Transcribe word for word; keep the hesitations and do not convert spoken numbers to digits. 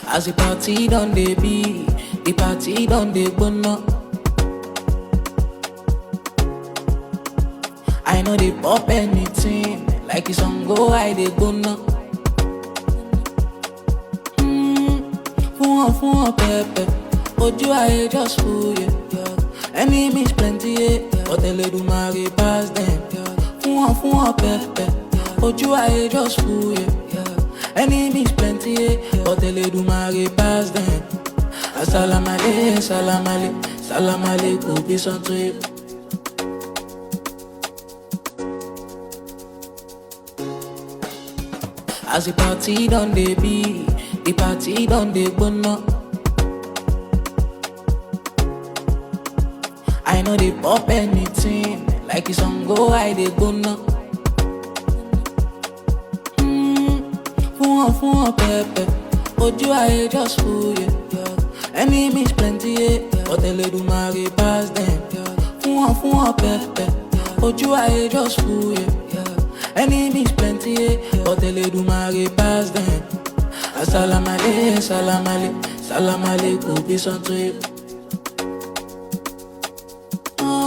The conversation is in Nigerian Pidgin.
As the party done dey be, the party done dey burn. I know they pop anything, like it's on go, I they gonna. Mmm, fun fun pepe, ojú ayé just fool yeah, yeah. Enemies plenty yeah, but they let do marry pass them. Fun fun pepe, ojú ayé just fool yeah, yeah. Enemies plenty yeah, but they let do marry pass them. Assalamu alaikum, salam alaikum, salam alaikum, peace unto you. As the party done dey be, the party done dey burn. I know they pop anything, like it's on go, I they gonna. Mmm, fun fun pepe, ojú ayé just fool yeah, yeah. Enemies plenty yeah, but they let do marry pass them. Fun fun pepe, ojú ayé just fool yeah, yeah. Enemies plenty yeah, but they let do marry pass them. Assalamu alaikum, salam alaikum, salam alaikum, peace unto you.